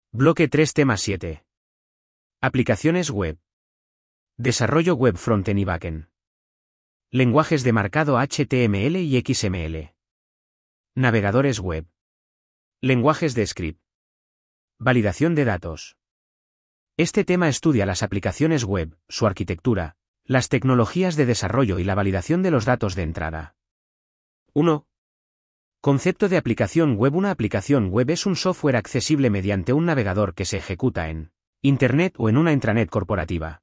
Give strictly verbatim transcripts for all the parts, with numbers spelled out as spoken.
Bloque tres Tema siete. Aplicaciones web. Desarrollo web frontend y backend. Lenguajes de marcado H T M L y X M L. Navegadores web. Lenguajes de script. Validación de datos. Este tema estudia las aplicaciones web, su arquitectura, las tecnologías de desarrollo y la validación de los datos de entrada. uno. Concepto de aplicación web. Una aplicación web es un software accesible mediante un navegador que se ejecuta en Internet o en una intranet corporativa.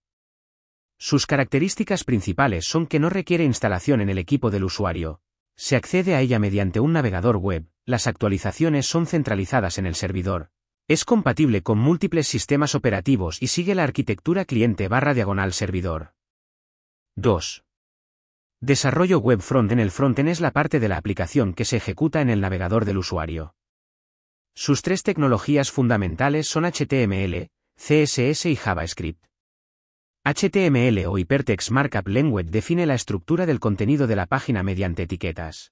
Sus características principales son que no requiere instalación en el equipo del usuario. Se accede a ella mediante un navegador web, las actualizaciones son centralizadas en el servidor. Es compatible con múltiples sistemas operativos y sigue la arquitectura cliente barra diagonal servidor. dos. Desarrollo web frontend. El frontend es la parte de la aplicación que se ejecuta en el navegador del usuario. Sus tres tecnologías fundamentales son H T M L, C S S y JavaScript. H T M L o Hypertext Markup Language define la estructura del contenido de la página mediante etiquetas.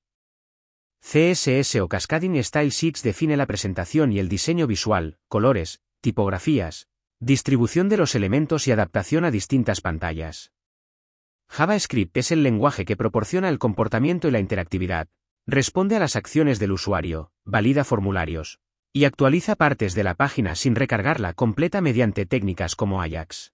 C S S o Cascading Style Sheets define la presentación y el diseño visual, colores, tipografías, distribución de los elementos y adaptación a distintas pantallas. JavaScript es el lenguaje que proporciona el comportamiento y la interactividad, responde a las acciones del usuario, valida formularios, y actualiza partes de la página sin recargarla completa mediante técnicas como Ajax.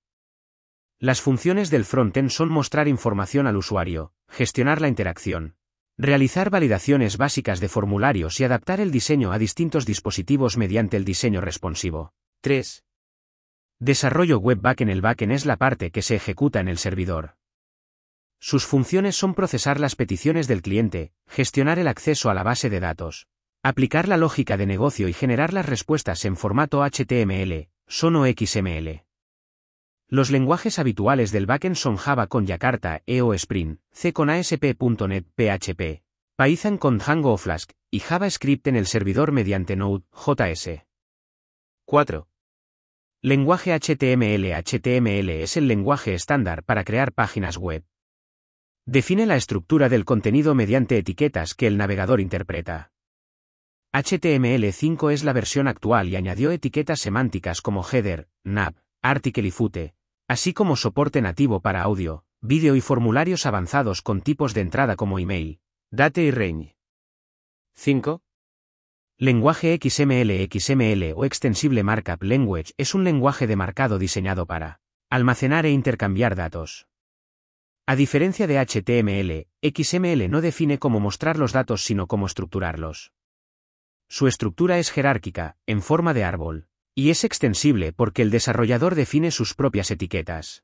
Las funciones del frontend son mostrar información al usuario, gestionar la interacción, realizar validaciones básicas de formularios y adaptar el diseño a distintos dispositivos mediante el diseño responsivo. tres. Desarrollo web backend. El backend es la parte que se ejecuta en el servidor. Sus funciones son procesar las peticiones del cliente, gestionar el acceso a la base de datos, aplicar la lógica de negocio y generar las respuestas en formato H T M L, S O N o X M L. Los lenguajes habituales del backend son Java con Jakarta, E O Spring, C con A S P punto net, P H P, Python con Django o Flask, y JavaScript en el servidor mediante Node, J S. cuatro. Lenguaje H T M L. H T M L es el lenguaje estándar para crear páginas web. Define la estructura del contenido mediante etiquetas que el navegador interpreta. H T M L cinco es la versión actual y añadió etiquetas semánticas como header, nav, article y footer, así como soporte nativo para audio, vídeo y formularios avanzados con tipos de entrada como email, date y range. cinco. Lenguaje X M L. X M L o Extensible Markup Language es un lenguaje de marcado diseñado para almacenar e intercambiar datos. A diferencia de H T M L, X M L no define cómo mostrar los datos sino cómo estructurarlos. Su estructura es jerárquica, en forma de árbol, y es extensible porque el desarrollador define sus propias etiquetas.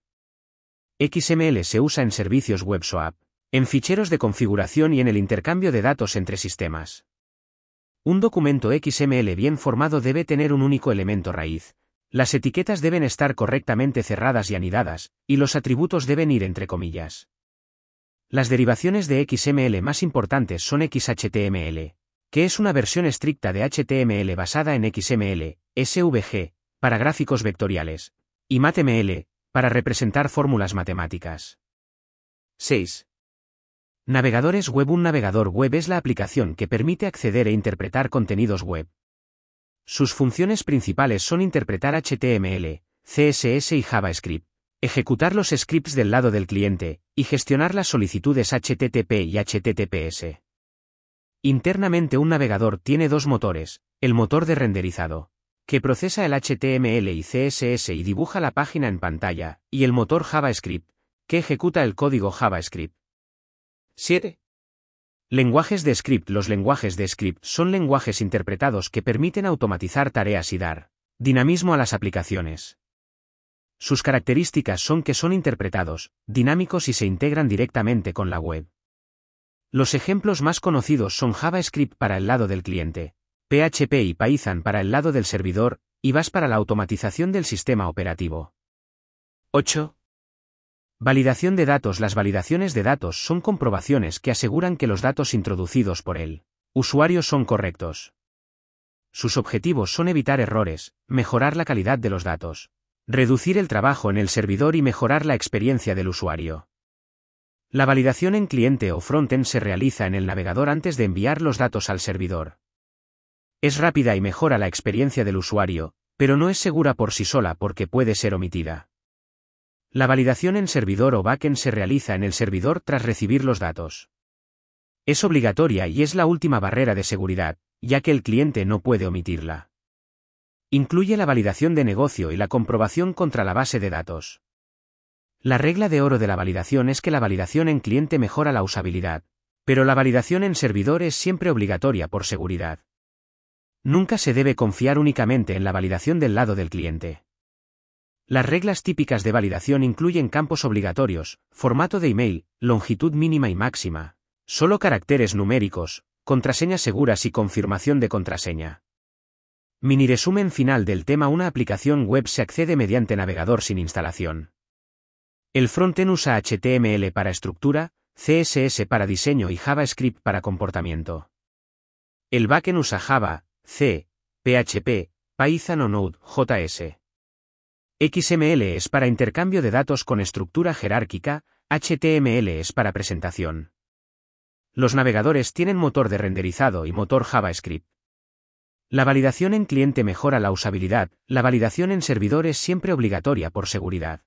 X M L se usa en servicios web SOAP, en ficheros de configuración y en el intercambio de datos entre sistemas. Un documento X M L bien formado debe tener un único elemento raíz. Las etiquetas deben estar correctamente cerradas y anidadas, y los atributos deben ir entre comillas. Las derivaciones de X M L más importantes son X H T M L, que es una versión estricta de H T M L basada en X M L, S V G, para gráficos vectoriales, y MathML, para representar fórmulas matemáticas. seis. Navegadores web. Un navegador web es la aplicación que permite acceder e interpretar contenidos web. Sus funciones principales son interpretar H T M L, C S S y JavaScript, ejecutar los scripts del lado del cliente, y gestionar las solicitudes H T T P y H T T P S. Internamente un navegador tiene dos motores, el motor de renderizado, que procesa el H T M L y C S S y dibuja la página en pantalla, y el motor JavaScript, que ejecuta el código JavaScript. siete. Lenguajes de script. Los lenguajes de script son lenguajes interpretados que permiten automatizar tareas y dar dinamismo a las aplicaciones. Sus características son que son interpretados, dinámicos y se integran directamente con la web. Los ejemplos más conocidos son JavaScript para el lado del cliente, P H P y Python para el lado del servidor, y Bash para la automatización del sistema operativo. ocho. Validación de datos. Las validaciones de datos son comprobaciones que aseguran que los datos introducidos por el usuario son correctos. Sus objetivos son evitar errores, mejorar la calidad de los datos, reducir el trabajo en el servidor y mejorar la experiencia del usuario. La validación en cliente o frontend se realiza en el navegador antes de enviar los datos al servidor. Es rápida y mejora la experiencia del usuario, Pero no es segura por sí sola porque puede ser omitida. La validación en servidor o backend se realiza en el servidor tras recibir los datos. Es obligatoria y es la última barrera de seguridad, ya que el cliente no puede omitirla. Incluye la validación de negocio y la comprobación contra la base de datos. La regla de oro de la validación es que la validación en cliente mejora la usabilidad, pero la validación en servidor es siempre obligatoria por seguridad. Nunca se debe confiar únicamente en la validación del lado del cliente. Las reglas típicas de validación incluyen campos obligatorios, formato de email, longitud mínima y máxima, solo caracteres numéricos, contraseñas seguras y confirmación de contraseña. Mini resumen final del tema: una aplicación web se accede mediante navegador sin instalación. El frontend usa H T M L para estructura, C S S para diseño y JavaScript para comportamiento. El backend usa Java, C, P H P, Python o Node.js. X M L es para intercambio de datos con estructura jerárquica, H T M L es para presentación. Los navegadores tienen motor de renderizado y motor JavaScript. La validación en cliente mejora la usabilidad, la validación en servidor es siempre obligatoria por seguridad.